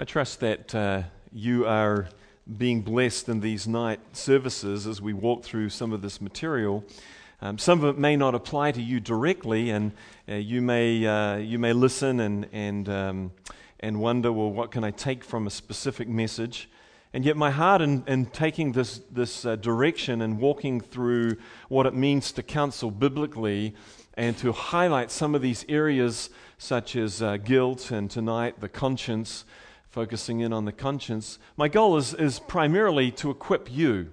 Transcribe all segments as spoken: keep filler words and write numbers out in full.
I trust that uh, you are being blessed in these night services as we walk through some of this material. Um, some of it may not apply to you directly, and uh, you may uh, you may listen and and um, and wonder, well, what can I take from a specific message? And yet, my heart in, in taking this this uh, direction and walking through what it means to counsel biblically, and to highlight some of these areas such as uh, guilt, and tonight the conscience, focusing in on the conscience. My goal is is primarily to equip you.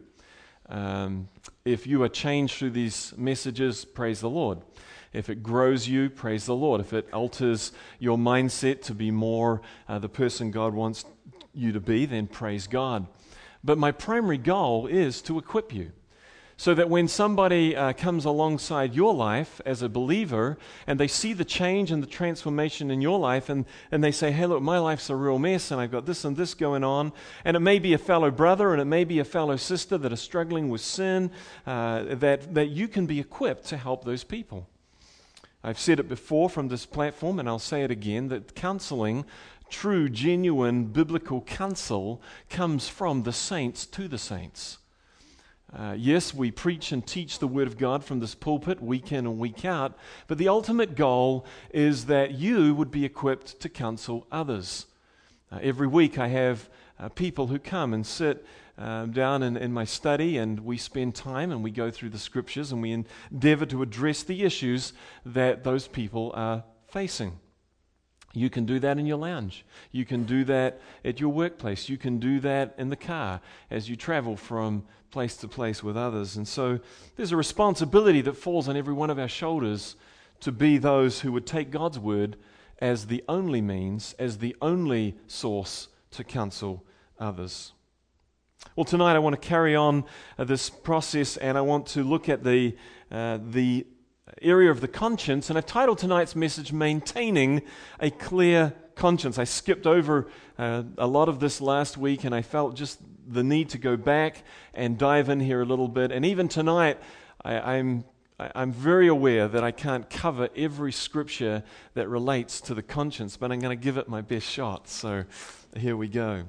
Um, if you are changed through these messages, praise the Lord. If it grows you, praise the Lord. If it alters your mindset to be more uh, the person God wants you to be, then praise God. But my primary goal is to equip you, so that when somebody uh, comes alongside your life as a believer and they see the change and the transformation in your life, and, and they say, hey, look, my life's a real mess and I've got this and this going on, and it may be a fellow brother and it may be a fellow sister that are struggling with sin, uh, that, that you can be equipped to help those people. I've said it before from this platform, and I'll say it again, that counseling, true, genuine, biblical counsel, comes from the saints to the saints. Uh, yes, we preach and teach the Word of God from this pulpit week in and week out, but the ultimate goal is that you would be equipped to counsel others. Uh, every week I have uh, people who come and sit uh, down in, in my study, and we spend time and we go through the Scriptures and we endeavor to address the issues that those people are facing. You can do that in your lounge. You can do that at your workplace. You can do that in the car as you travel from place to place with others. And so there's a responsibility that falls on every one of our shoulders to be those who would take God's word as the only means, as the only source to counsel others. Well, tonight I want to carry on uh, this process, and I want to look at the uh, the area of the conscience, and I've titled tonight's message, Maintaining a Clear Conscience. I skipped over uh, a lot of this last week, and I felt just the need to go back and dive in here a little bit. And even tonight, I, I'm I'm very aware that I can't cover every scripture that relates to the conscience, but I'm going to give it my best shot. So here we go.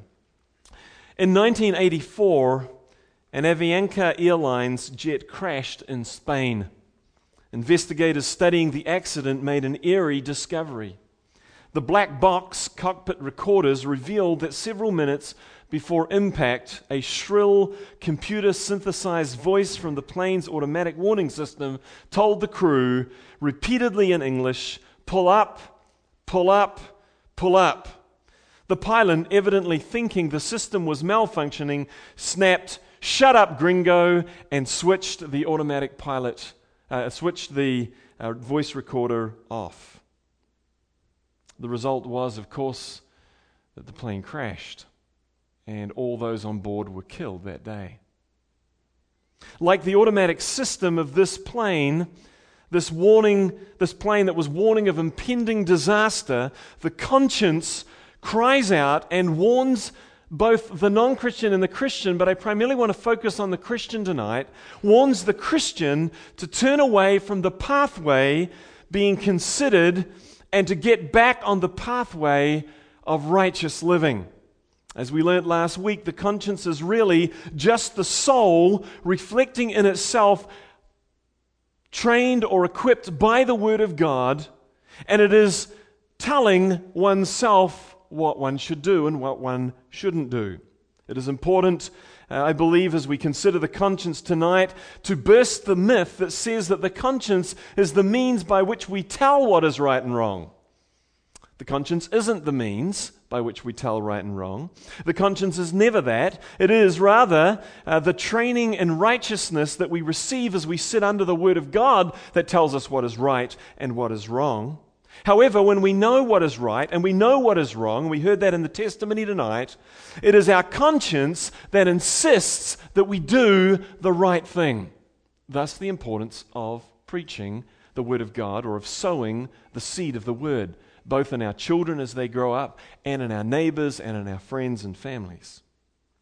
In nineteen eighty-four, an Avianca Airlines jet crashed in Spain. Investigators studying the accident made an eerie discovery. The black box cockpit recorders revealed that several minutes before impact, a shrill, computer-synthesized voice from the plane's automatic warning system told the crew, repeatedly in English, "Pull up, pull up, pull up." The pilot, evidently thinking the system was malfunctioning, snapped, "Shut up, gringo," and switched the automatic pilot Uh, switched the uh, voice recorder off. The result was, of course, that the plane crashed, and all those on board were killed that day. Like the automatic system of this plane, this warning, this plane that was warning of impending disaster, the conscience cries out and warns both the non-Christian and the Christian, but I primarily want to focus on the Christian tonight, warns the Christian to turn away from the pathway being considered and to get back on the pathway of righteous living. As we learned last week, the conscience is really just the soul reflecting in itself, trained or equipped by the Word of God, and it is telling oneself what one should do and what one shouldn't do. It is important, uh, I believe, as we consider the conscience tonight, to burst the myth that says that the conscience is the means by which we tell what is right and wrong. The conscience isn't the means by which we tell right and wrong. The conscience is never that. It is rather uh, the training in righteousness that we receive as we sit under the Word of God that tells us what is right and what is wrong. However, when we know what is right and we know what is wrong, we heard that in the testimony tonight, it is our conscience that insists that we do the right thing. Thus, the importance of preaching the Word of God, or of sowing the seed of the Word, both in our children as they grow up and in our neighbors and in our friends and families.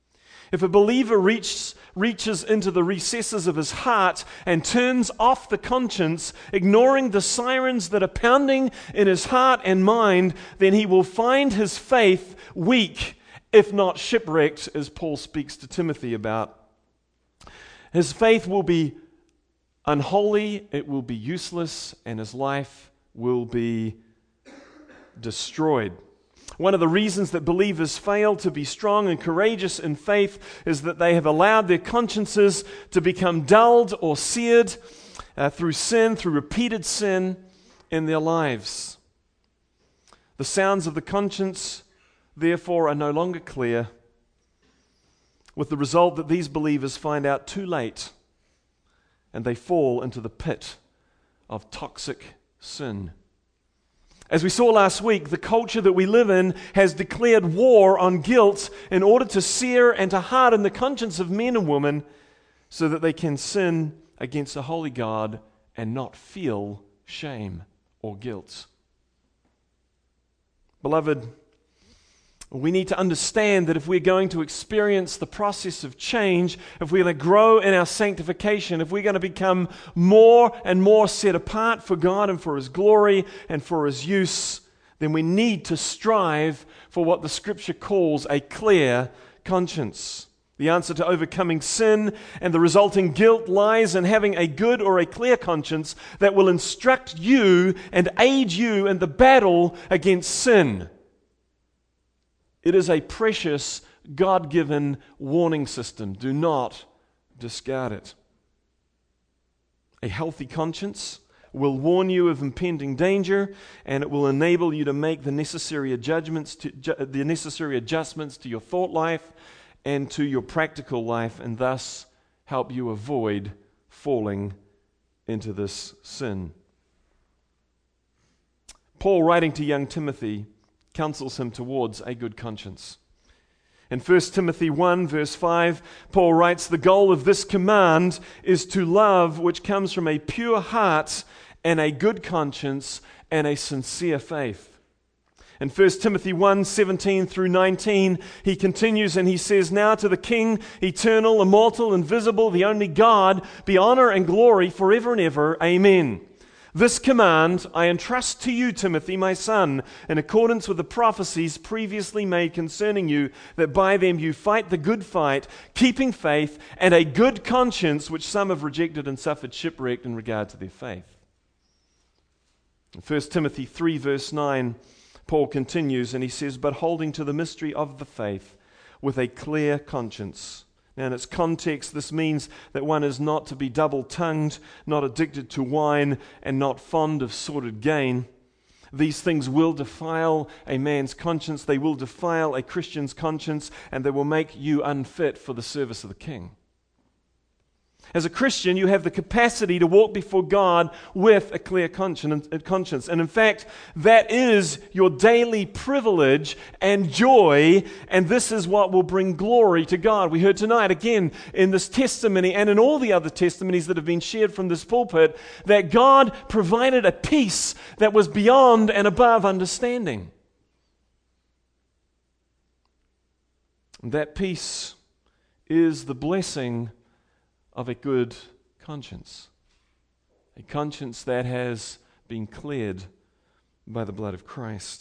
If a believer reaches, reaches into the recesses of his heart and turns off the conscience, ignoring the sirens that are pounding in his heart and mind, then he will find his faith weak, if not shipwrecked, as Paul speaks to Timothy about. His faith will be unholy, it will be useless, and his life will be destroyed. One of the reasons that believers fail to be strong and courageous in faith is that they have allowed their consciences to become dulled or seared uh, through sin, through repeated sin in their lives. The sounds of the conscience, therefore, are no longer clear, with the result that these believers find out too late and they fall into the pit of toxic sin. As we saw last week, the culture that we live in has declared war on guilt in order to sear and to harden the conscience of men and women so that they can sin against a holy God and not feel shame or guilt. Beloved, we need to understand that if we're going to experience the process of change, if we're going to grow in our sanctification, if we're going to become more and more set apart for God and for His glory and for His use, then we need to strive for what the Scripture calls a clear conscience. The answer to overcoming sin and the resulting guilt lies in having a good or a clear conscience that will instruct you and aid you in the battle against sin. It is a precious, God-given warning system. Do not discard it. A healthy conscience will warn you of impending danger, and it will enable you to make the necessary adjustments to, the necessary adjustments to your thought life and to your practical life, and thus help you avoid falling into this sin. Paul, writing to young Timothy, counsels him towards a good conscience. In First Timothy one, verse five, Paul writes, "The goal of this command is to love which comes from a pure heart and a good conscience and a sincere faith." In First Timothy one, seventeen through nineteen, he continues and he says, "Now to the King, eternal, immortal, invisible, the only God, be honor and glory forever and ever. Amen. This command I entrust to you, Timothy, my son, in accordance with the prophecies previously made concerning you, that by them you fight the good fight, keeping faith and a good conscience, which some have rejected and suffered shipwreck in regard to their faith." In First Timothy three, verse nine, Paul continues and he says, "But holding to the mystery of the faith with a clear conscience." Now, in its context, this means that one is not to be double-tongued, not addicted to wine, and not fond of sordid gain. These things will defile a man's conscience, they will defile a Christian's conscience, and they will make you unfit for the service of the King. As a Christian, you have the capacity to walk before God with a clear conscience. And in fact, that is your daily privilege and joy, and this is what will bring glory to God. We heard tonight, again, in this testimony and in all the other testimonies that have been shared from this pulpit, that God provided a peace that was beyond and above understanding. And that peace is the blessing of a good conscience, a conscience that has been cleared by the blood of Christ.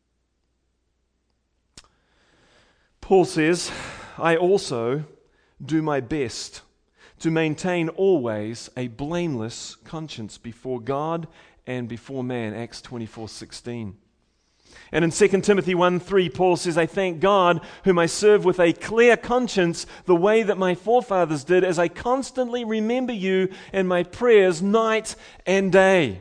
Paul says, "I also do my best to maintain always a blameless conscience before God and before man," Acts twenty-four sixteen. And in Second Timothy one three, Paul says, "I thank God, whom I serve with a clear conscience, the way that my forefathers did, as I constantly remember you in my prayers night and day."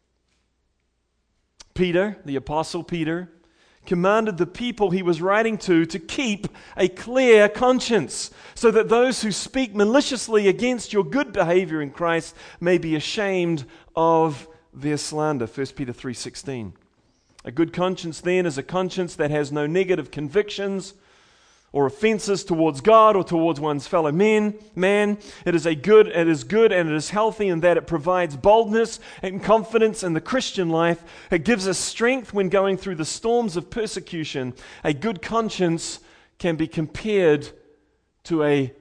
Peter, the Apostle Peter, commanded the people he was writing to to keep a clear conscience, so that those who speak maliciously against your good behavior in Christ may be ashamed of their slander. First Peter three sixteen. A good conscience, then, is a conscience that has no negative convictions or offenses towards God or towards one's fellow men. Man, it is a good, it is good and it is healthy in that it provides boldness and confidence in the Christian life. It gives us strength when going through the storms of persecution. A good conscience can be compared to a,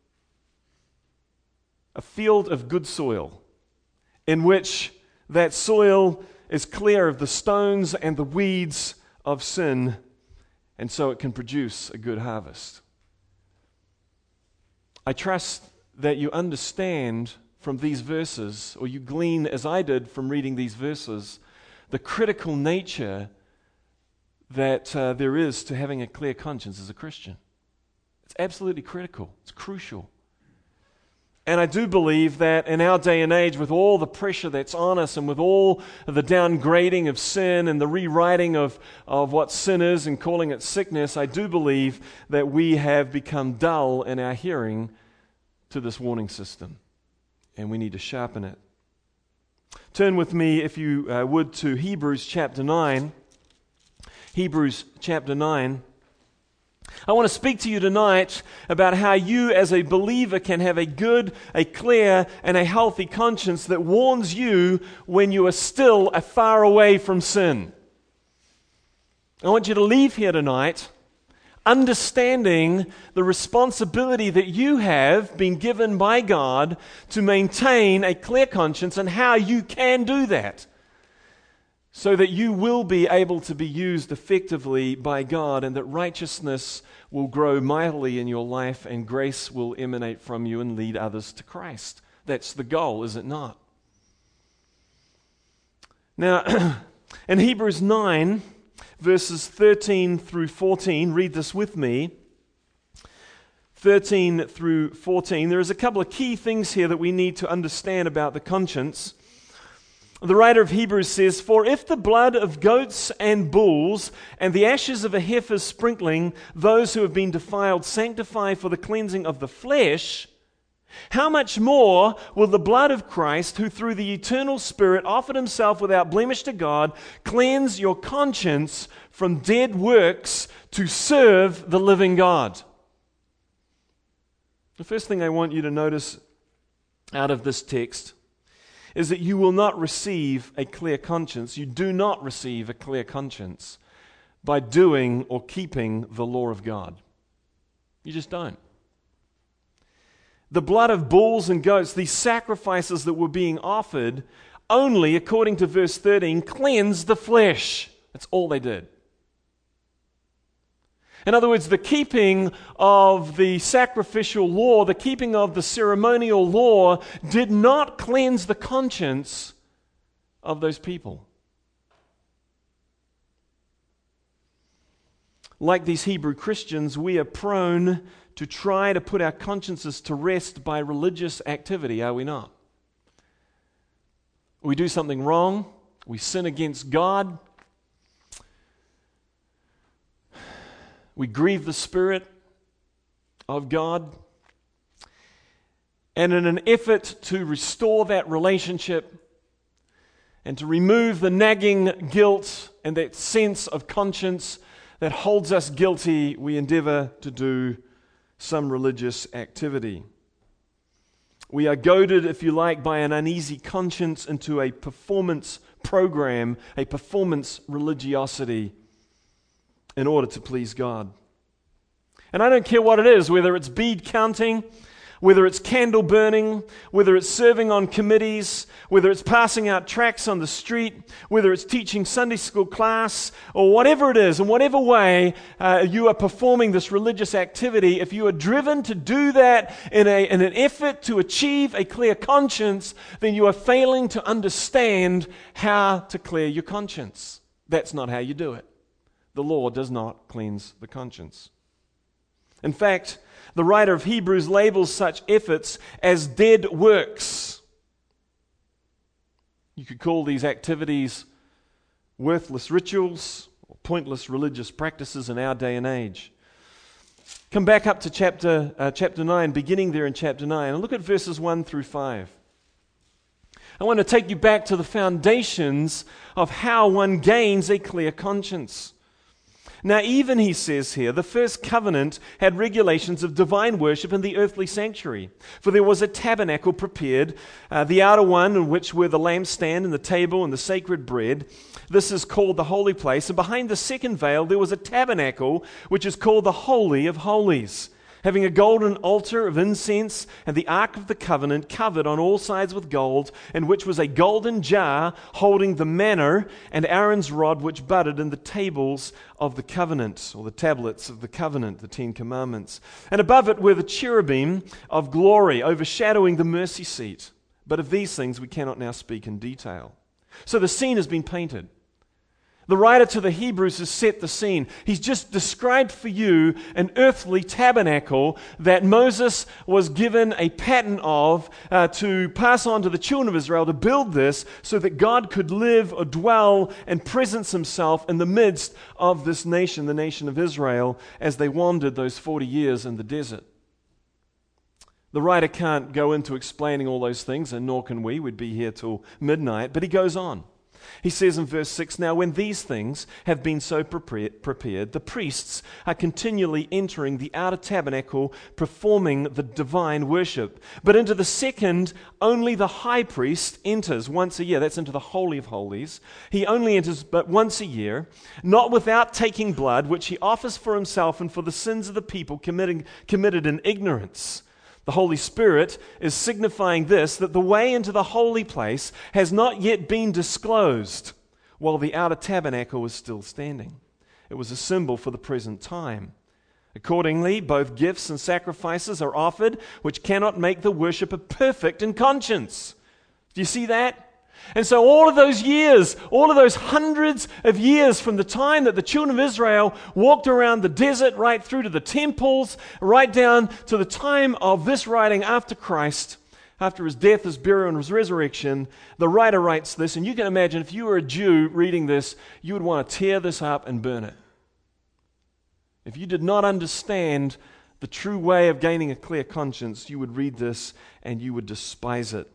a field of good soil in which that soil is clear of the stones and the weeds of sin, and so it can produce a good harvest. I trust that you understand from these verses, or you glean, as I did from reading these verses, the critical nature that uh, there is to having a clear conscience as a Christian. It's absolutely critical. It's crucial. And I do believe that in our day and age, with all the pressure that's on us and with all the downgrading of sin and the rewriting of, of what sin is and calling it sickness, I do believe that we have become dull in our hearing to this warning system. And we need to sharpen it. Turn with me, if you uh, would, to Hebrews chapter nine. Hebrews chapter nine. I want to speak to you tonight about how you as a believer can have a good, a clear, and a healthy conscience that warns you when you are still far away from sin. I want you to leave here tonight understanding the responsibility that you have been given by God to maintain a clear conscience and how you can do that, so that you will be able to be used effectively by God and that righteousness will grow mightily in your life and grace will emanate from you and lead others to Christ. That's the goal, is it not? Now, in Hebrews nine, verses thirteen through fourteen, read this with me. thirteen through fourteen, there is a couple of key things here that we need to understand about the conscience. The writer of Hebrews says, "For if the blood of goats and bulls and the ashes of a heifer's sprinkling those who have been defiled sanctify for the cleansing of the flesh, how much more will the blood of Christ, who through the eternal Spirit offered himself without blemish to God, cleanse your conscience from dead works to serve the living God?" The first thing I want you to notice out of this text is that you will not receive a clear conscience. You do not receive a clear conscience by doing or keeping the law of God. You just don't. The blood of bulls and goats, these sacrifices that were being offered, only, according to verse thirteen, cleansed the flesh. That's all they did. In other words, the keeping of the sacrificial law, the keeping of the ceremonial law, did not cleanse the conscience of those people. Like these Hebrew Christians, we are prone to try to put our consciences to rest by religious activity, are we not? We do something wrong, we sin against God, we grieve the Spirit of God, and in an effort to restore that relationship and to remove the nagging guilt and that sense of conscience that holds us guilty, we endeavor to do some religious activity. We are goaded, if you like, by an uneasy conscience into a performance program, a performance religiosity in order to please God. And I don't care what it is, whether it's bead counting, whether it's candle burning, whether it's serving on committees, whether it's passing out tracts on the street, whether it's teaching Sunday school class, or whatever it is, in whatever way uh, you are performing this religious activity, if you are driven to do that in, a, in an effort to achieve a clear conscience, then you are failing to understand how to clear your conscience. That's not how you do it. The law does not cleanse the conscience. In fact, the writer of Hebrews labels such efforts as dead works. You could call these activities worthless rituals or pointless religious practices in our day and age. Come back up to chapter, uh, chapter nine, beginning there in chapter nine, and look at verses one through five. I want to take you back to the foundations of how one gains a clear conscience. Now, even, he says here, the first covenant had regulations of divine worship in the earthly sanctuary. For there was a tabernacle prepared, uh, the outer one in which were the lampstand and the table and the sacred bread. This is called the holy place. And behind the second veil there was a tabernacle which is called the Holy of Holies. having a golden altar of incense and the ark of the covenant covered on all sides with gold, in which was a golden jar holding the manna and Aaron's rod which budded in the tables of the covenant, or the tablets of the covenant, the Ten Commandments. And above it were the cherubim of glory overshadowing the mercy seat. But of these things we cannot now speak in detail. So the scene has been painted. The writer to the Hebrews has set the scene. He's just described for you an earthly tabernacle that Moses was given a pattern of uh, to pass on to the children of Israel to build this so that God could live or dwell and presence himself in the midst of this nation, the nation of Israel, as they wandered those forty years in the desert. The writer can't go into explaining all those things, and nor can we. We'd be here till midnight, but he goes on. He says in verse six, "Now when these things have been so prepared, prepared, the priests are continually entering the outer tabernacle, performing the divine worship. But into the second, only the high priest enters once a year." That's into the Holy of Holies. He only enters but once a year, not without taking blood, which he offers for himself and for the sins of the people committing, committed in ignorance. The Holy Spirit is signifying this, that the way into the holy place has not yet been disclosed while the outer tabernacle is still standing. It was a symbol for the present time. Accordingly, both gifts and sacrifices are offered, which cannot make the worshipper perfect in conscience. Do you see that? And so all of those years, all of those hundreds of years from the time that the children of Israel walked around the desert right through to the temples, right down to the time of this writing after Christ, after his death, his burial, and his resurrection, the writer writes this, and you can imagine if you were a Jew reading this, you would want to tear this up and burn it. If you did not understand the true way of gaining a clear conscience, you would read this and you would despise it.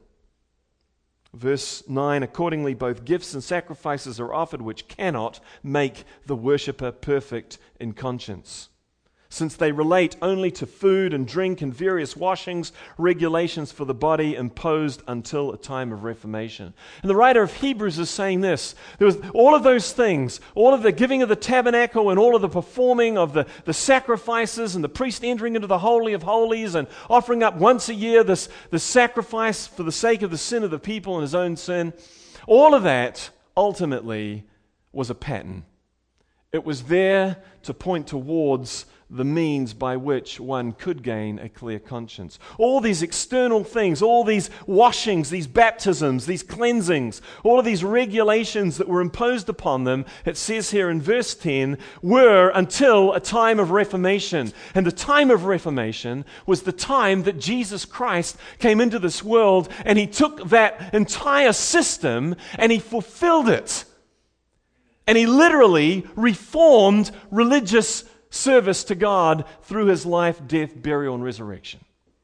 Verse nine, "Accordingly, both gifts and sacrifices are offered, which cannot make the worshipper perfect in conscience, since they relate only to food and drink and various washings, regulations for the body imposed until a time of reformation." And the writer of Hebrews is saying this. There was all of those things, all of the giving of the tabernacle and all of the performing of the, the sacrifices and the priest entering into the Holy of Holies and offering up once a year this, this sacrifice for the sake of the sin of the people and his own sin. All of that ultimately was a pattern. It was there to point towards the means by which one could gain a clear conscience. All these external things, all these washings, these baptisms, these cleansings, all of these regulations that were imposed upon them, it says here in verse ten, were until a time of Reformation. And the time of Reformation was the time that Jesus Christ came into this world, and he took that entire system and he fulfilled it. And he literally reformed religious service to God through his life, death, burial, and resurrection.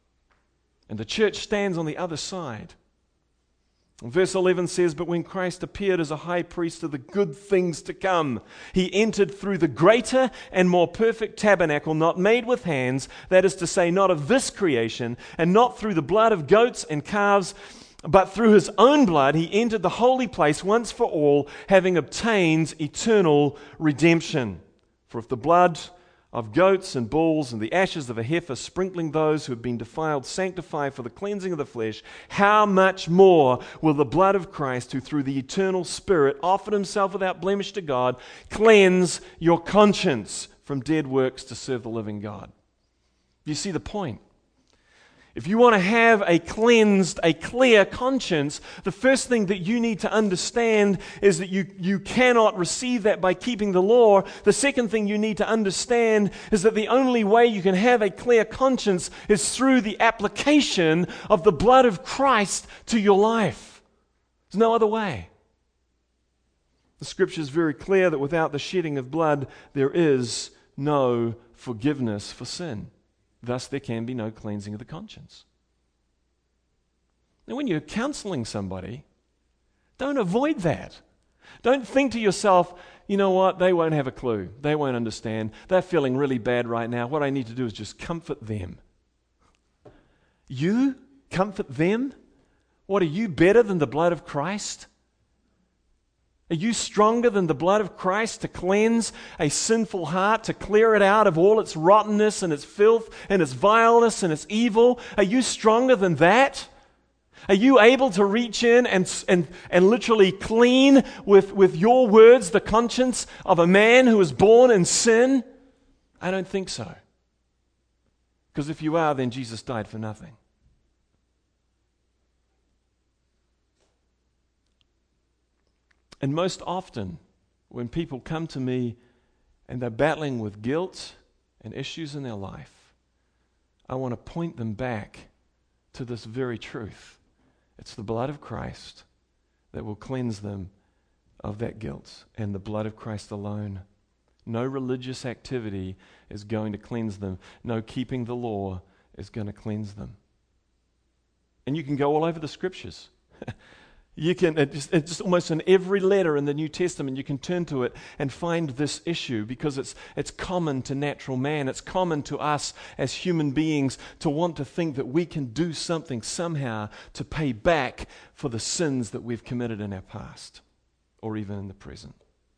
And the church stands on the other side. Verse eleven says, "But when Christ appeared as a high priest of the good things to come, he entered through the greater and more perfect tabernacle, not made with hands, that is to say, not of this creation, and not through the blood of goats and calves, but through his own blood he entered the holy place once for all, having obtained eternal redemption. For if the blood of goats and bulls and the ashes of a heifer, sprinkling those who have been defiled, sanctify for the cleansing of the flesh, how much more will the blood of Christ, who through the eternal Spirit offered himself without blemish to God, cleanse your conscience from dead works to serve the living God?" You see the point? If you want to have a cleansed, a clear conscience, the first thing that you need to understand is that you, you cannot receive that by keeping the law. The second thing you need to understand is that the only way you can have a clear conscience is through the application of the blood of Christ to your life. There's no other way. The Scripture is very clear that without the shedding of blood, there is no forgiveness for sin. Thus, there can be no cleansing of the conscience. Now, when you're counseling somebody, don't avoid that. Don't think to yourself, you know what, they won't have a clue. They won't understand. They're feeling really bad right now. What I need to do is just comfort them. You comfort them? What, are you better than the blood of Christ? Are you stronger than the blood of Christ to cleanse a sinful heart, to clear it out of all its rottenness and its filth and its vileness and its evil? Are you stronger than that? Are you able to reach in and, and, and literally clean with, with your words the conscience of a man who was born in sin? I don't think so. Because if you are, then Jesus died for nothing. And most often, when people come to me and they're battling with guilt and issues in their life, I want to point them back to this very truth. It's the blood of Christ that will cleanse them of that guilt, and the blood of Christ alone. No religious activity is going to cleanse them. No keeping the law is going to cleanse them. And you can go all over the Scriptures. You can, it's, it's almost in every letter in the New Testament, you can turn to it and find this issue because it's, it's common to natural man. It's common to us as human beings to want to think that we can do something somehow to pay back for the sins that we've committed in our past or even in the present.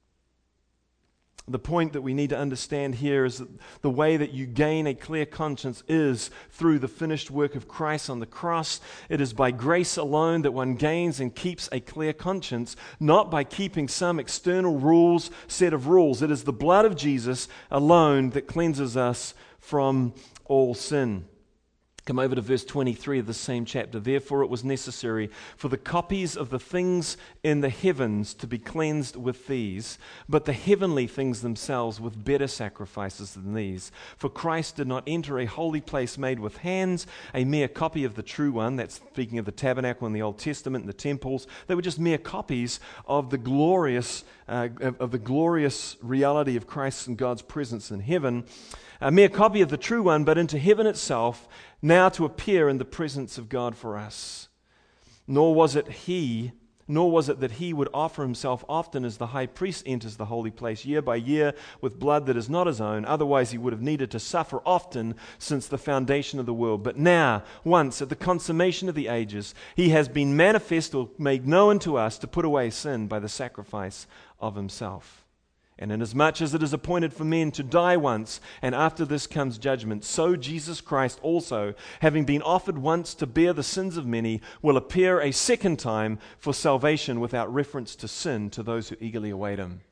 The point that we need to understand here is that the way that you gain a clear conscience is through the finished work of Christ on the cross. It is by grace alone that one gains and keeps a clear conscience, not by keeping some external rules, set of rules. It is the blood of Jesus alone that cleanses us from all sin. Come over to verse twenty-three of the same chapter. Therefore it was necessary for the copies of the things in the heavens to be cleansed with these, but the heavenly things themselves with better sacrifices than these. For Christ did not enter a holy place made with hands, a mere copy of the true one. That's speaking of the tabernacle in the Old Testament and the temples. They were just mere copies of the glorious, uh, of the glorious reality of Christ and God's presence in heaven. A mere copy of the true one, but into heaven itself, now to appear in the presence of God for us. Nor was it he, nor was it that he would offer himself often as the high priest enters the holy place year by year with blood that is not his own. Otherwise he would have needed to suffer often since the foundation of the world. But now, once at the consummation of the ages, he has been manifest or made known to us to put away sin by the sacrifice of himself. And inasmuch as it is appointed for men to die once, and after this comes judgment, so Jesus Christ also, having been offered once to bear the sins of many, will appear a second time for salvation without reference to sin to those who eagerly await him.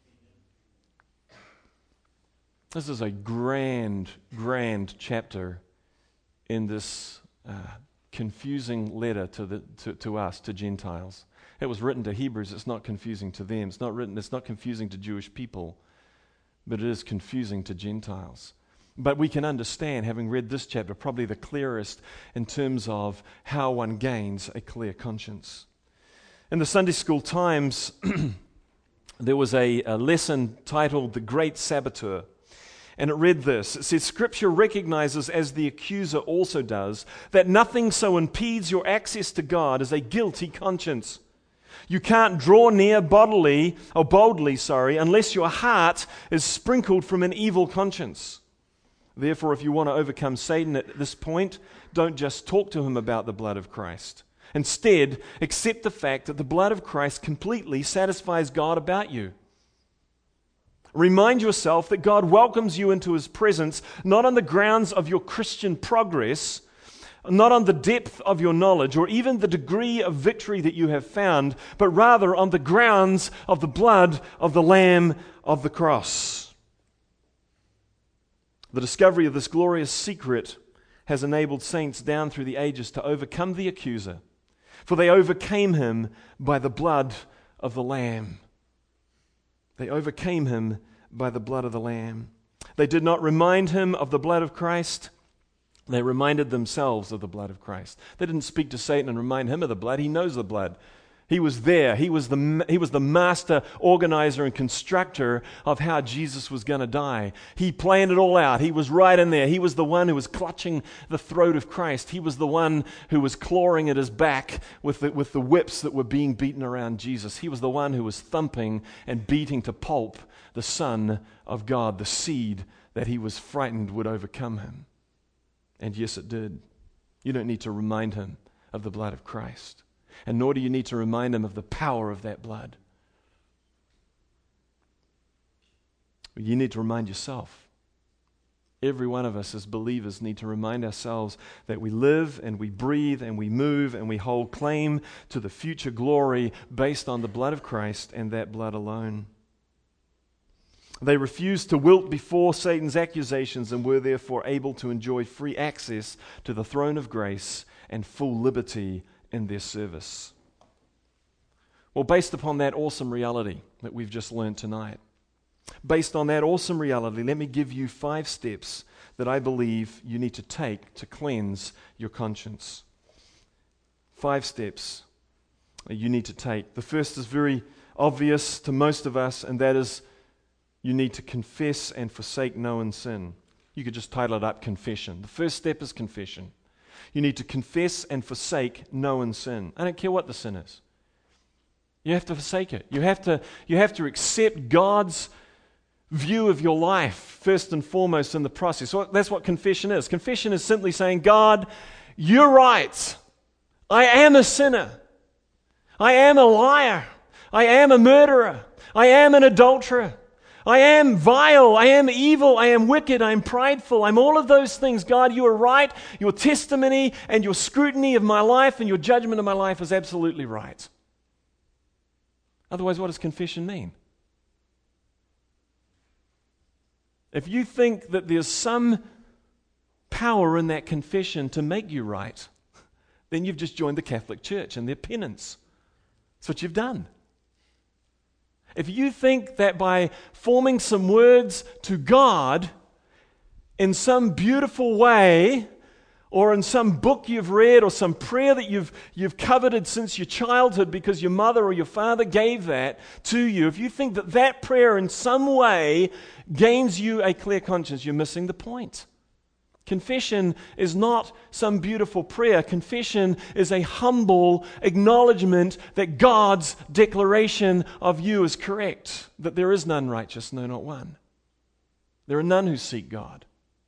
This is a grand, grand chapter in this uh, confusing letter to, the, to, to us, to Gentiles. It was written to Hebrews. It's not confusing to them. It's not written. It's not confusing to Jewish people, but it is confusing to Gentiles. But we can understand, having read this chapter, probably the clearest in terms of how one gains a clear conscience. In the Sunday School Times, there was a, a lesson titled "The Great Saboteur." And it read this. It says, Scripture recognizes, as the accuser also does, that nothing so impedes your access to God as a guilty conscience. You can't draw near bodily, or boldly, sorry, unless your heart is sprinkled from an evil conscience. Therefore, if you want to overcome Satan at this point, don't just talk to him about the blood of Christ. Instead, accept the fact that the blood of Christ completely satisfies God about you. Remind yourself that God welcomes you into his presence, not on the grounds of your Christian progress, not on the depth of your knowledge or even the degree of victory that you have found, but rather on the grounds of the blood of the Lamb of the cross. The discovery of this glorious secret has enabled saints down through the ages to overcome the accuser, for they overcame him by the blood of the Lamb. They overcame him by the blood of the Lamb. They did not remind him of the blood of Christ. They reminded themselves of the blood of Christ. They didn't speak to Satan and remind him of the blood. He knows the blood. He was there. He was the, he was the master organizer and constructor of how Jesus was going to die. He planned it all out. He was right in there. He was the one who was clutching the throat of Christ. He was the one who was clawing at his back with the, with the whips that were being beaten around Jesus. He was the one who was thumping and beating to pulp the Son of God, the seed that he was frightened would overcome him. And yes, it did. You don't need to remind him of the blood of Christ. And nor do you need to remind him of the power of that blood. You need to remind yourself. Every one of us as believers need to remind ourselves that we live and we breathe and we move and we hold claim to the future glory based on the blood of Christ and that blood alone. They refused to wilt before Satan's accusations and were therefore able to enjoy free access to the throne of grace and full liberty in their service. Well, based upon that awesome reality that we've just learned tonight, based on that awesome reality, let me give you five steps that I believe you need to take to cleanse your conscience. Five steps you need to take. The first is very obvious to most of us, and that is you need to confess and forsake known sin. You could just title it up, confession. The first step is confession. You need to confess and forsake known sin. I don't care what the sin is. You have to forsake it. You have to, you have to accept God's view of your life first and foremost in the process. So that's what confession is. Confession is simply saying, God, you're right. I am a sinner. I am a liar. I am a murderer. I am an adulterer. I am vile, I am evil, I am wicked, I am prideful, I'm all of those things. God, you are right. Your testimony and your scrutiny of my life and your judgment of my life is absolutely right. Otherwise, what does confession mean? If you think that there's some power in that confession to make you right, then you've just joined the Catholic Church and their penance. That's what you've done. If you think that by forming some words to God in some beautiful way, or in some book you've read, or some prayer that you've, you've coveted since your childhood because your mother or your father gave that to you, if you think that that prayer in some way gains you a clear conscience, you're missing the point. Confession is not some beautiful prayer. Confession is a humble acknowledgement that God's declaration of you is correct, that there is none righteous, no, not one. There are none who seek God.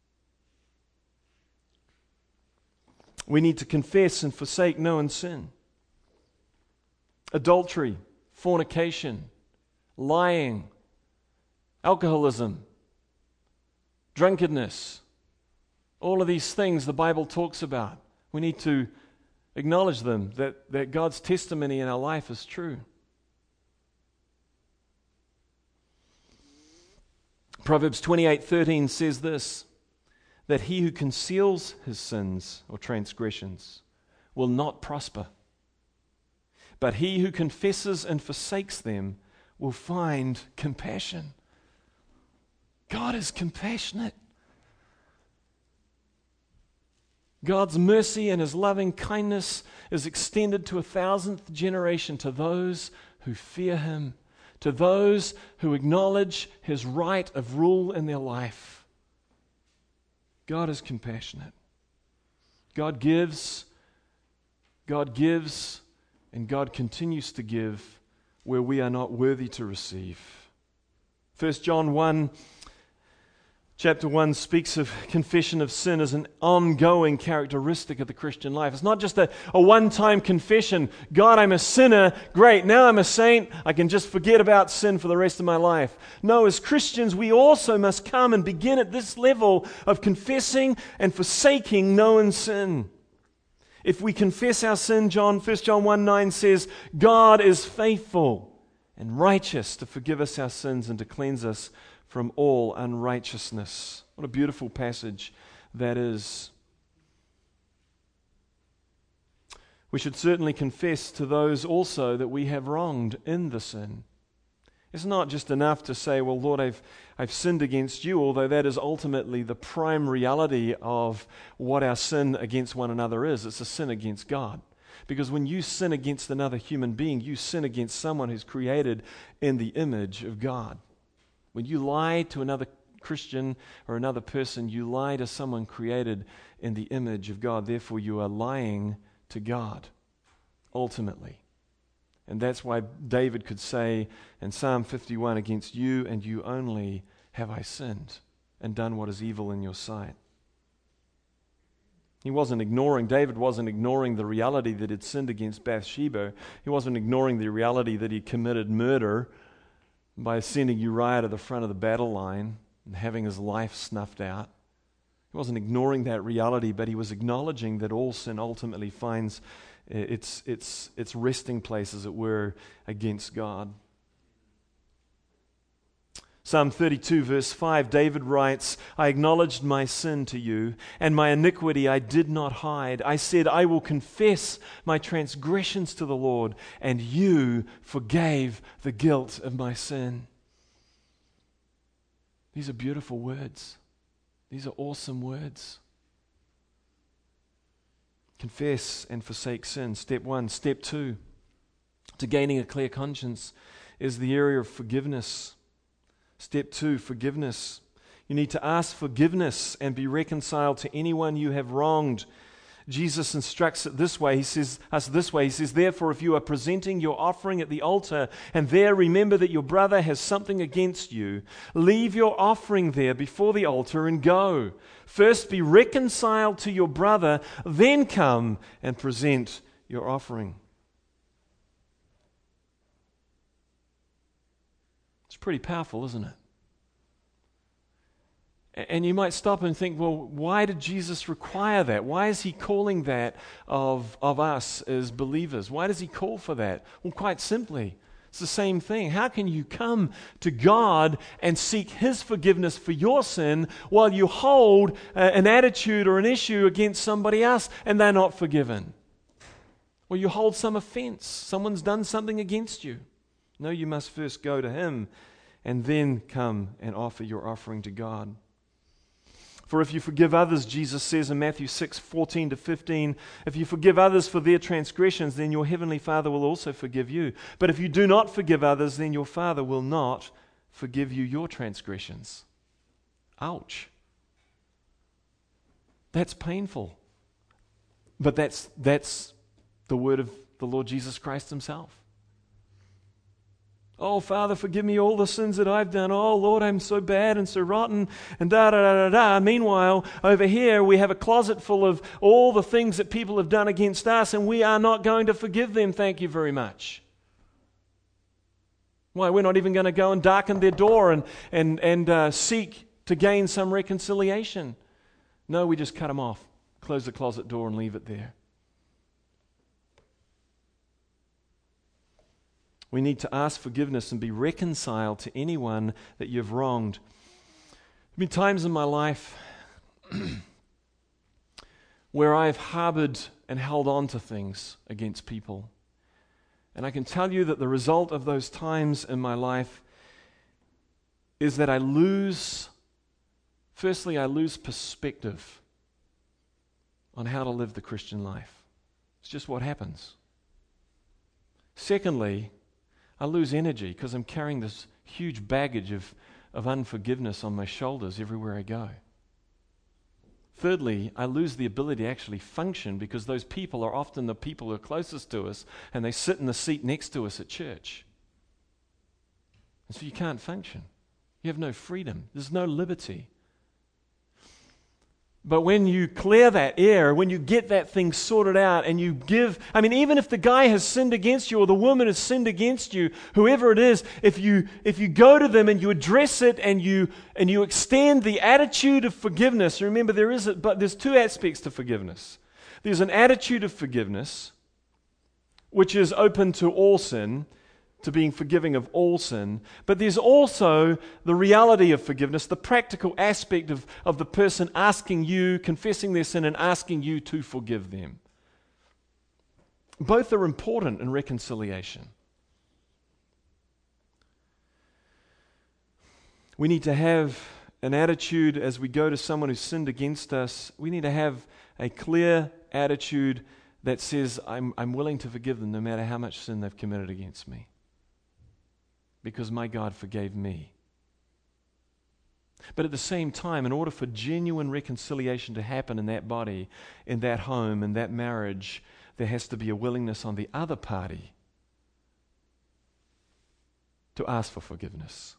We need to confess and forsake known sin. Adultery, fornication, lying, alcoholism, drunkenness. All of these things the Bible talks about. We need to acknowledge them, that, that God's testimony in our life is true. Proverbs twenty-eight thirteen says this, that he who conceals his sins or transgressions will not prosper, but he who confesses and forsakes them will find compassion. God is compassionate. God's mercy and His loving kindness is extended to a thousandth generation to those who fear Him, to those who acknowledge His right of rule in their life. God is compassionate. God gives, God gives, and God continues to give where we are not worthy to receive. First John one Chapter one speaks of confession of sin as an ongoing characteristic of the Christian life. It's not just a, a one-time confession. God, I'm a sinner. Great, now I'm a saint. I can just forget about sin for the rest of my life. No, as Christians, we also must come and begin at this level of confessing and forsaking known sin. If we confess our sin, John, First John one nine says, God is faithful and righteous to forgive us our sins and to cleanse us from all unrighteousness. What a beautiful passage that is. We should certainly confess to those also that we have wronged in the sin. It's not just enough to say, well, Lord, I've, I've sinned against you, although that is ultimately the prime reality of what our sin against one another is. It's a sin against God. Because when you sin against another human being, you sin against someone who's created in the image of God. When you lie to another Christian or another person, you lie to someone created in the image of God. Therefore, you are lying to God, ultimately. And that's why David could say in Psalm fifty-one, against you and you only have I sinned and done what is evil in your sight. He wasn't ignoring, David wasn't ignoring the reality that he'd sinned against Bathsheba. He wasn't ignoring the reality that he committed murder by sending Uriah to the front of the battle line and having his life snuffed out. He wasn't ignoring that reality, but he was acknowledging that all sin ultimately finds its, its, its resting place, as it were, against God. Psalm thirty-two, verse five, David writes, I acknowledged my sin to you, and my iniquity I did not hide. I said, I will confess my transgressions to the Lord, and you forgave the guilt of my sin. These are beautiful words. These are awesome words. Confess and forsake sin. Step one. Step two, to gaining a clear conscience, is the area of forgiveness. Step two, forgiveness. You need to ask forgiveness and be reconciled to anyone you have wronged. Jesus instructs it this way. He says us this way. He says, therefore, if you are presenting your offering at the altar and there remember that your brother has something against you, leave your offering there before the altar and go. First be reconciled to your brother, then come and present your offering. It's pretty powerful, isn't it? And you might stop and think, well, why did Jesus require that? Why is he calling that of, of us as believers? Why does he call for that? Well, quite simply, it's the same thing. How can you come to God and seek his forgiveness for your sin while you hold uh, an attitude or an issue against somebody else and they're not forgiven? Or you hold some offense. Someone's done something against you. No, you must first go to him and then come and offer your offering to God. For if you forgive others, Jesus says in Matthew six, fourteen to fifteen, if you forgive others for their transgressions, then your heavenly Father will also forgive you. But if you do not forgive others, then your Father will not forgive you your transgressions. Ouch. That's painful. But that's, that's the word of the Lord Jesus Christ himself. Oh, Father, forgive me all the sins that I've done. Oh, Lord, I'm so bad and so rotten, and da-da-da-da-da. Meanwhile, over here, we have a closet full of all the things that people have done against us, and we are not going to forgive them, thank you very much. Why, we're not even going to go and darken their door and, and, and uh, seek to gain some reconciliation. No, we just cut them off, close the closet door and leave it there. We need to ask forgiveness and be reconciled to anyone that you've wronged. There have been times in my life where I've harbored and held on to things against people. And I can tell you that the result of those times in my life is that I lose, firstly, I lose perspective on how to live the Christian life. It's just what happens. Secondly, I lose energy because I'm carrying this huge baggage of, of unforgiveness on my shoulders everywhere I go. Thirdly, I lose the ability to actually function because those people are often the people who are closest to us and they sit in the seat next to us at church. And so you can't function. You have no freedom. There's no liberty. But when you clear that air, when you get that thing sorted out and you give, I mean, even if the guy has sinned against you or the woman has sinned against you, whoever it is, if you if you go to them and you address it and you and you extend the attitude of forgiveness, remember there is a, but there's two aspects to forgiveness. There's an attitude of forgiveness, which is open to all sin, to being forgiving of all sin. But there's also the reality of forgiveness, the practical aspect of, of the person asking you, confessing their sin and asking you to forgive them. Both are important in reconciliation. We need to have an attitude as we go to someone who's sinned against us. We need to have a clear attitude that says, I'm, I'm willing to forgive them no matter how much sin they've committed against me, because my God forgave me. But at the same time, in order for genuine reconciliation to happen in that body, in that home, in that marriage, there has to be a willingness on the other party to ask for forgiveness.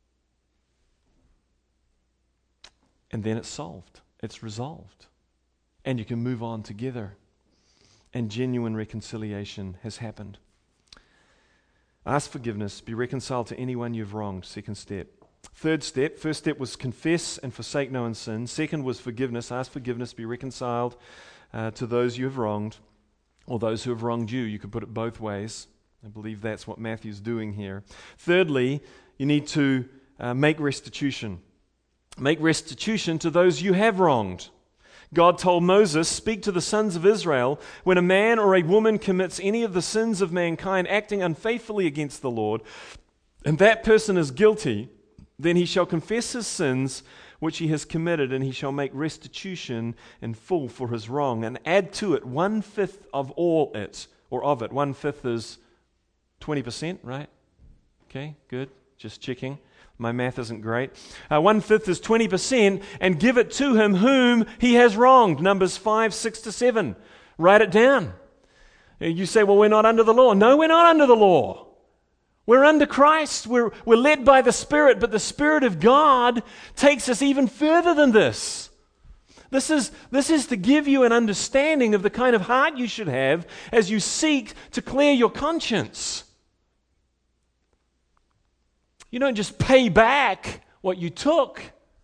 And then it's solved. It's resolved. And you can move on together. And genuine reconciliation has happened. Ask forgiveness. Be reconciled to anyone you've wronged. Second step. Third step. First step was confess and forsake no one's sin. Second was forgiveness. Ask forgiveness. Be reconciled uh, to those you have wronged, or those who have wronged you. You could put it both ways. I believe that's what Matthew's doing here. Thirdly, you need to uh, make restitution. Make restitution to those you have wronged. God told Moses, "Speak to the sons of Israel, when a man or a woman commits any of the sins of mankind, acting unfaithfully against the Lord, and that person is guilty, then he shall confess his sins which he has committed, and he shall make restitution in full for his wrong, and add to it one-fifth of all it, or of it." One-fifth is twenty percent, right? Okay, good. Just checking. My math isn't great. Uh, one-fifth is twenty percent, and give it to him whom he has wronged. Numbers five, six to seven. Write it down. You say, well, we're not under the law. No, we're not under the law. We're under Christ. We're, we're led by the Spirit, but the Spirit of God takes us even further than this. This is, this is to give you an understanding of the kind of heart you should have as you seek to clear your conscience. You don't just pay back what you took,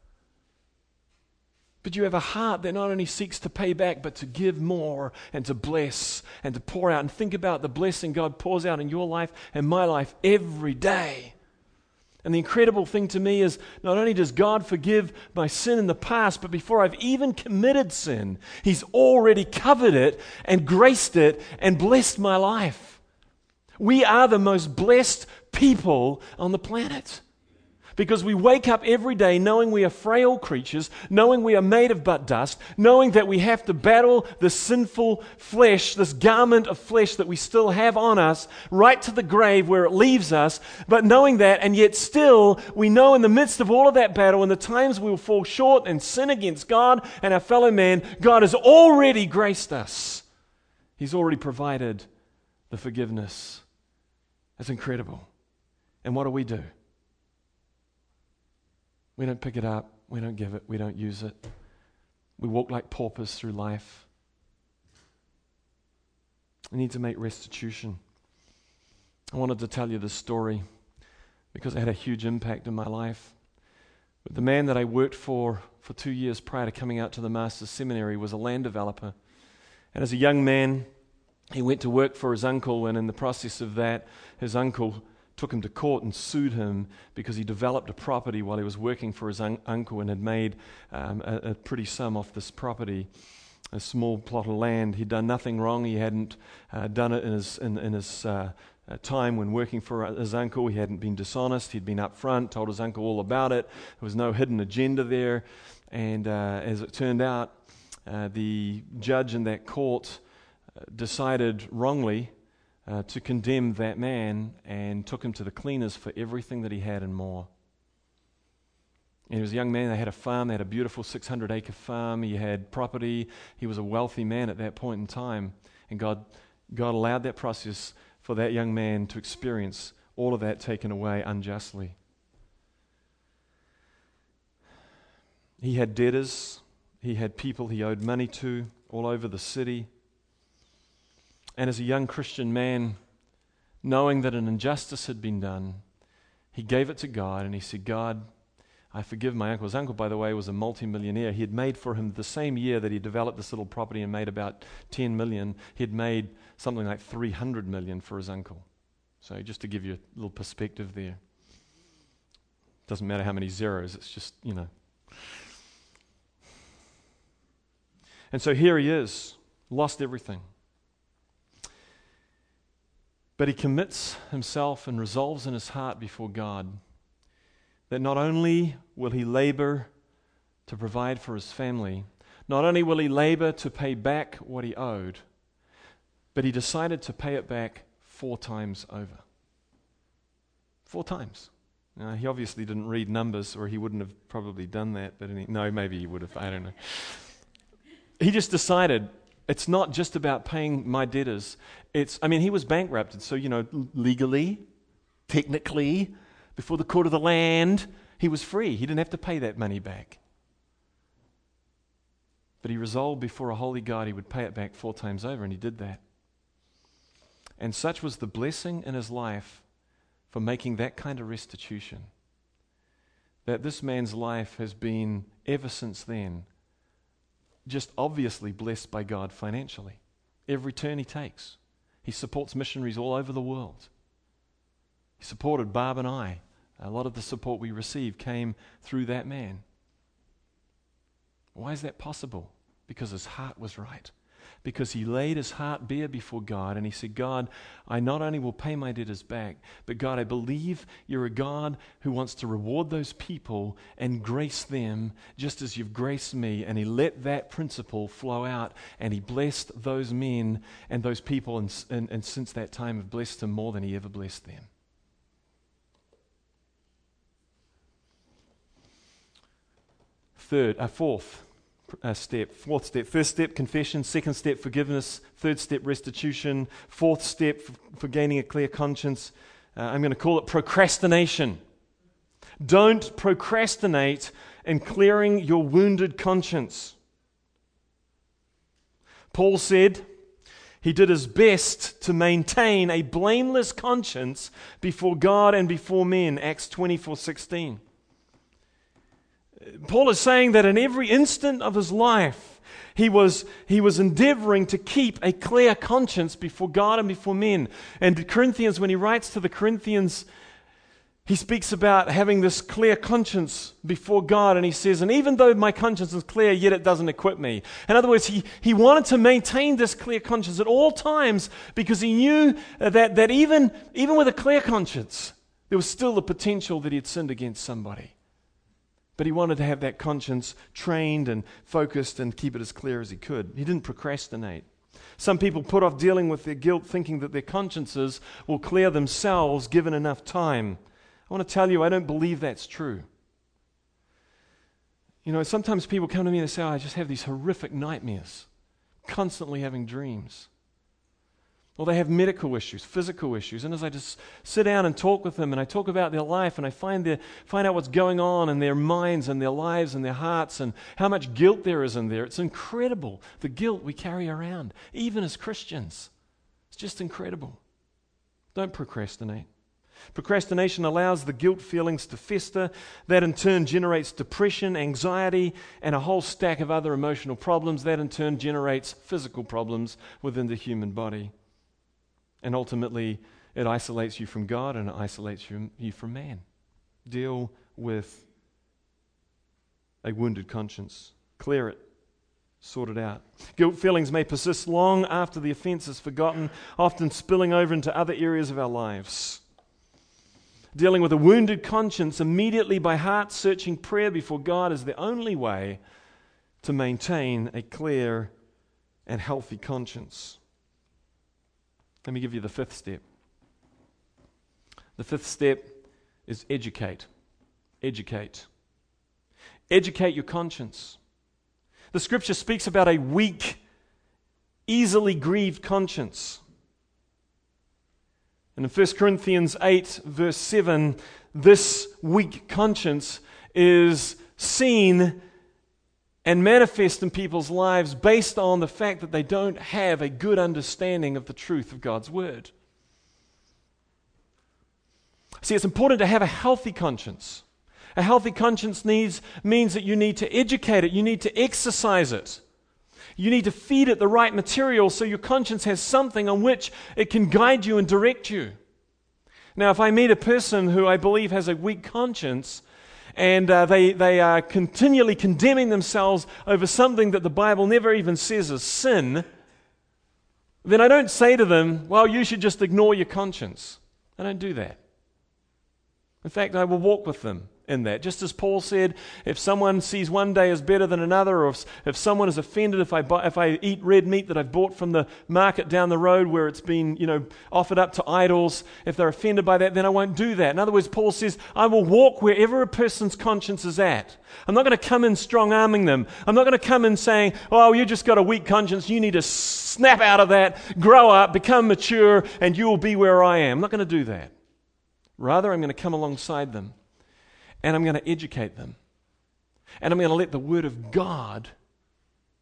but you have a heart that not only seeks to pay back, but to give more and to bless and to pour out. And think about the blessing God pours out in your life and my life every day. And the incredible thing to me is not only does God forgive my sin in the past, but before I've even committed sin, He's already covered it and graced it and blessed my life. We are the most blessed people on the planet because we wake up every day knowing we are frail creatures, knowing we are made of but dust, knowing that we have to battle the sinful flesh, this garment of flesh that we still have on us, right to the grave where it leaves us, but knowing that, and yet still we know in the midst of all of that battle and the times we will fall short and sin against God and our fellow man, God has already graced us. He's already provided the forgiveness. That's incredible. And what do we do? We don't pick it up. We don't give it. We don't use it. We walk like paupers through life. We need to make restitution. I wanted to tell you this story because it had a huge impact in my life. But the man that I worked for for two years prior to coming out to the Master's Seminary was a land developer. And as a young man, he went to work for his uncle, and in the process of that, his uncle took him to court and sued him because he developed a property while he was working for his un- uncle and had made um, a, a pretty sum off this property, a small plot of land. He'd done nothing wrong. He hadn't uh, done it in his in, in his uh, uh, time when working for his uncle. He hadn't been dishonest. He'd been upfront, told his uncle all about it. There was no hidden agenda there. And uh, as it turned out, uh, the judge in that court uh, decided wrongly Uh, to condemn that man and took him to the cleaners for everything that he had and more. And he was a young man. They had a farm. They had a beautiful six hundred acre farm. He had property. He was a wealthy man at that point in time. And God, God allowed that process for that young man to experience all of that taken away unjustly. He had debtors. He had people he owed money to all over the city. And as a young Christian man, knowing that an injustice had been done, he gave it to God and he said, God, I forgive my uncle. His uncle, by the way, was a multimillionaire. He had made for him the same year that he developed this little property and made about ten million, he had made something like three hundred million for his uncle. So just to give you a little perspective there. Doesn't matter how many zeros, it's just, you know. And so here he is, lost everything. But he commits himself and resolves in his heart before God that not only will he labor to provide for his family, not only will he labor to pay back what he owed, but he decided to pay it back four times over. Four times. Now, he obviously didn't read Numbers, or he wouldn't have probably done that. But any, no, maybe he would have. I don't know. He just decided, it's not just about paying my debtors. It's, I mean, he was bankrupted, so, you know, legally, technically, before the court of the land, he was free. He didn't have to pay that money back. But he resolved before a holy God he would pay it back four times over, and he did that. And such was the blessing in his life for making that kind of restitution, that this man's life has been, ever since then, just obviously blessed by God financially. Every turn he takes. He supports missionaries all over the world. He supported Barb and I. A lot of the support we received came through that man. Why is that possible? Because his heart was right. Because he laid his heart bare before God and he said, God, I not only will pay my debtors back, but God, I believe you're a God who wants to reward those people and grace them just as you've graced me. And he let that principle flow out and he blessed those men and those people, and, and, and since that time have blessed him more than he ever blessed them. Third, a uh, fourth uh, step, fourth step. First step, confession. Second step, forgiveness. Third step, restitution. Fourth step, for, for gaining a clear conscience. Uh, I'm going to call it procrastination. Don't procrastinate in clearing your wounded conscience. Paul said he did his best to maintain a blameless conscience before God and before men. Acts twenty-four sixteen. Paul is saying that in every instant of his life, he was, he was endeavoring to keep a clear conscience before God and before men. And the Corinthians, when he writes to the Corinthians, he speaks about having this clear conscience before God, and he says, and even though my conscience is clear, yet it doesn't equip me. In other words, he, he wanted to maintain this clear conscience at all times because he knew that, that even, even with a clear conscience, there was still the potential that he had sinned against somebody. But he wanted to have that conscience trained and focused and keep it as clear as he could. He didn't procrastinate. Some people put off dealing with their guilt thinking that their consciences will clear themselves given enough time. I want to tell you, I don't believe that's true. You know, sometimes people come to me and they say, oh, I just have these horrific nightmares, constantly having dreams. Or they have medical issues, physical issues. And as I just sit down and talk with them and I talk about their life and I find their, find out what's going on in their minds and their lives and their hearts and how much guilt there is in there, it's incredible, the guilt we carry around, even as Christians. It's just incredible. Don't procrastinate. Procrastination allows the guilt feelings to fester. That in turn generates depression, anxiety, and a whole stack of other emotional problems. That in turn generates physical problems within the human body. And ultimately, it isolates you from God and it isolates you, you from man. Deal with a wounded conscience. Clear it. Sort it out. Guilt feelings may persist long after the offense is forgotten, often spilling over into other areas of our lives. Dealing with a wounded conscience immediately by heart-searching prayer before God is the only way to maintain a clear and healthy conscience. Let me give you the fifth step. The fifth step is educate. Educate. Educate your conscience. The scripture speaks about a weak, easily grieved conscience. And in First Corinthians eight, verse seven, this weak conscience is seen and manifest in people's lives based on the fact that they don't have a good understanding of the truth of God's Word. See, it's important to have a healthy conscience. A healthy conscience needs, means that you need to educate it, you need to exercise it. You need to feed it the right material so your conscience has something on which it can guide you and direct you. Now, if I meet a person who I believe has a weak conscience, and uh, they, they are continually condemning themselves over something that the Bible never even says is sin, then I don't say to them, well, you should just ignore your conscience. I don't do that. In fact, I will walk with them in that. Just as Paul said, if someone sees one day as better than another, or if, if someone is offended if I buy, if I eat red meat that I've bought from the market down the road where it's been, you know, offered up to idols, if they're offended by that, then I won't do that. In other words, Paul says, I will walk wherever a person's conscience is at. I'm not going to come in strong-arming them. I'm not going to come in saying, oh, you just got a weak conscience, you need to snap out of that, grow up, become mature, and you will be where I am. I'm not going to do that. Rather, I'm going to come alongside them. And I'm going to educate them. And I'm going to let the Word of God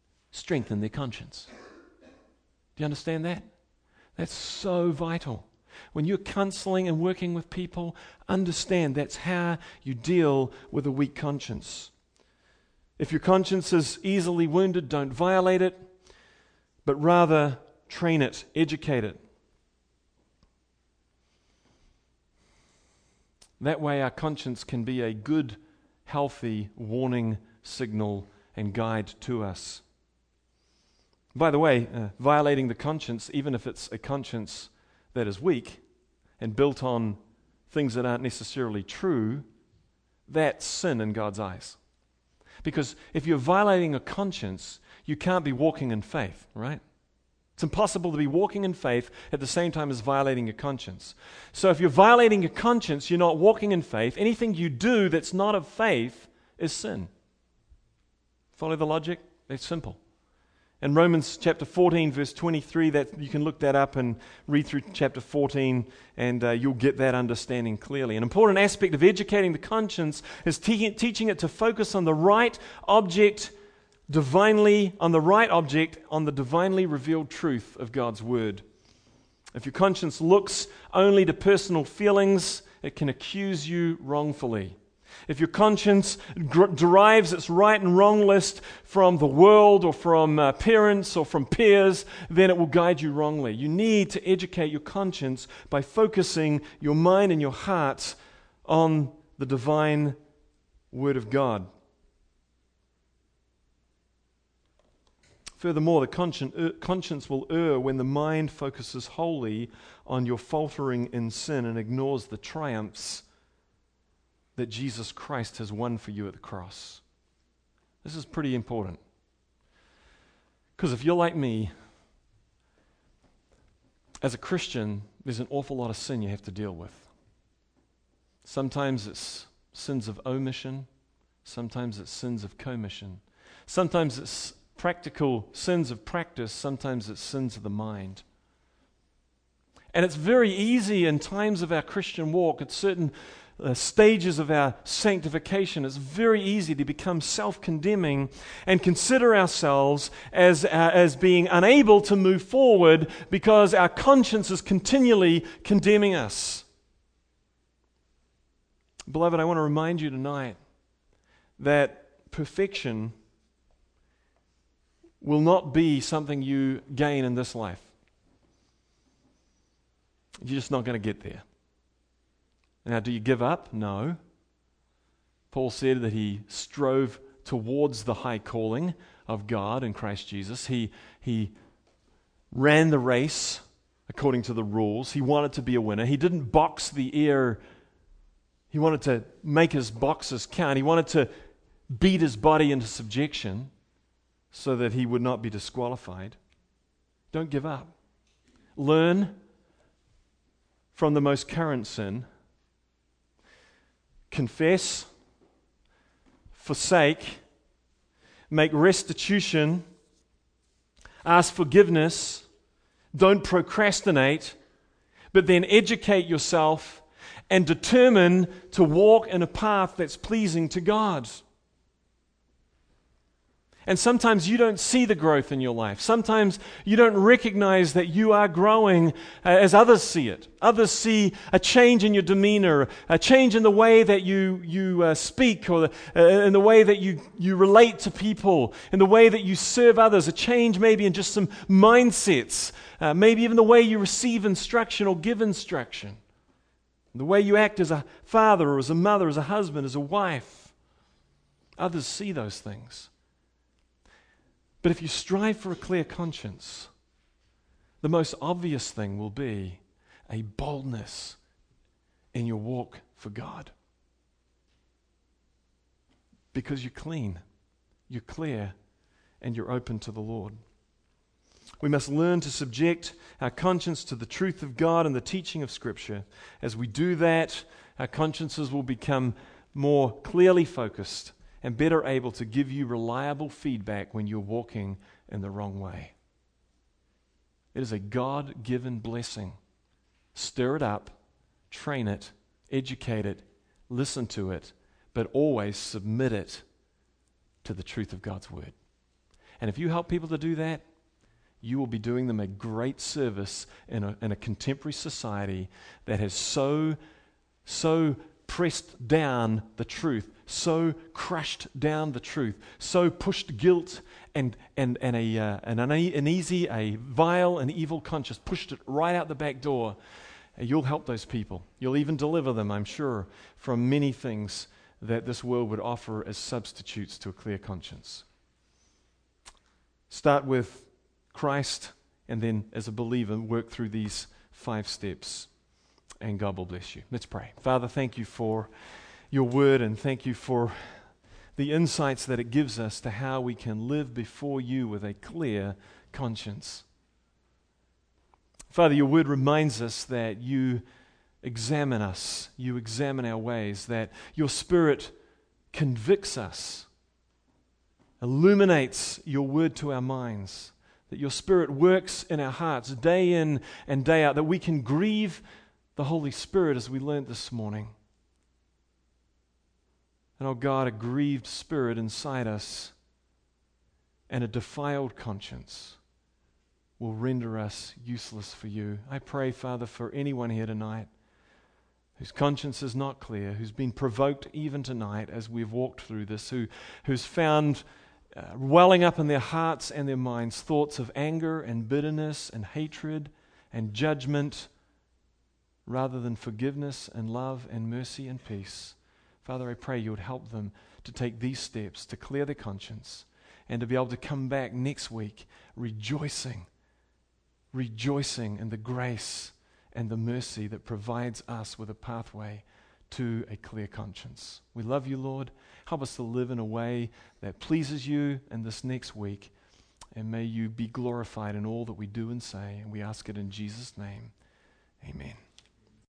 strengthen their conscience. Do you understand that? That's so vital. When you're counseling and working with people, understand that's how you deal with a weak conscience. If your conscience is easily wounded, don't violate it, but rather train it, educate it. That way our conscience can be a good, healthy warning signal and guide to us. By the way, uh, violating the conscience, even if it's a conscience that is weak and built on things that aren't necessarily true, that's sin in God's eyes. Because if you're violating a conscience, you can't be walking in faith, right? It's impossible to be walking in faith at the same time as violating your conscience. So if you're violating your conscience, you're not walking in faith. Anything you do that's not of faith is sin. Follow the logic? It's simple. In Romans chapter fourteen, verse twenty-three, that you can look that up and read through chapter fourteen, and uh, you'll get that understanding clearly. An important aspect of educating the conscience is te- teaching it to focus on the right object, divinely, on the right object, on the divinely revealed truth of God's Word. If your conscience looks only to personal feelings, it can accuse you wrongfully. If your conscience gr- derives its right and wrong list from the world or from uh, parents or from peers, then it will guide you wrongly. You need to educate your conscience by focusing your mind and your heart on the divine Word of God. Furthermore, the conscience, er, conscience will err when the mind focuses wholly on your faltering in sin and ignores the triumphs that Jesus Christ has won for you at the cross. This is pretty important. Because if you're like me, as a Christian, there's an awful lot of sin you have to deal with. Sometimes it's sins of omission. Sometimes it's sins of commission. Sometimes it's practical sins of practice. Sometimes it's sins of the mind. And it's very easy in times of our Christian walk, at certain uh, stages of our sanctification, it's very easy to become self-condemning and consider ourselves as, uh, as being unable to move forward because our conscience is continually condemning us. Beloved, I want to remind you tonight that perfection will not be something you gain in this life. You're just not going to get there. Now, do you give up? No. Paul said that he strove towards the high calling of God in Christ Jesus. He, he ran the race according to the rules. He wanted to be a winner. He didn't box the air. He wanted to make his boxes count. He wanted to beat his body into subjection so that he would not be disqualified. Don't give up. Learn from the most current sin. Confess, forsake, make restitution, ask forgiveness, don't procrastinate, but then educate yourself and determine to walk in a path that's pleasing to God. And sometimes you don't see the growth in your life. Sometimes you don't recognize that you are growing uh, as others see it. Others see a change in your demeanor, a change in the way that you, you uh, speak, or uh, in the way that you, you relate to people, in the way that you serve others, a change maybe in just some mindsets, uh, maybe even the way you receive instruction or give instruction, the way you act as a father or as a mother, as a husband, as a wife. Others see those things. But if you strive for a clear conscience, the most obvious thing will be a boldness in your walk for God. Because you're clean, you're clear, and you're open to the Lord. We must learn to subject our conscience to the truth of God and the teaching of Scripture. As we do that, our consciences will become more clearly focused and better able to give you reliable feedback when you're walking in the wrong way. It is a God-given blessing. Stir it up, train it, educate it, listen to it, but always submit it to the truth of God's Word. And if you help people to do that, you will be doing them a great service in a, in a contemporary society that has so, so pressed down the truth, so crushed down the truth, so pushed guilt and and and a uh, an uneasy, a vile and evil conscience, pushed it right out the back door. You'll help those people. You'll even deliver them, I'm sure, from many things that this world would offer as substitutes to a clear conscience. Start with Christ, and then as a believer, work through these five steps, and God will bless you. Let's pray. Father, thank you for your word, and thank you for the insights that it gives us to how we can live before you with a clear conscience. Father, your word reminds us that you examine us, you examine our ways, that your Spirit convicts us, illuminates your word to our minds, that your Spirit works in our hearts day in and day out, that we can grieve the Holy Spirit as we learned this morning. And oh God, a grieved spirit inside us and a defiled conscience will render us useless for you. I pray, Father, for anyone here tonight whose conscience is not clear, who's been provoked even tonight as we've walked through this, who, who's found uh, welling up in their hearts and their minds thoughts of anger and bitterness and hatred and judgment rather than forgiveness and love and mercy and peace. Father, I pray you would help them to take these steps to clear their conscience and to be able to come back next week rejoicing, rejoicing in the grace and the mercy that provides us with a pathway to a clear conscience. We love you, Lord. Help us to live in a way that pleases you in this next week, and may you be glorified in all that we do and say, and we ask it in Jesus' name. Amen.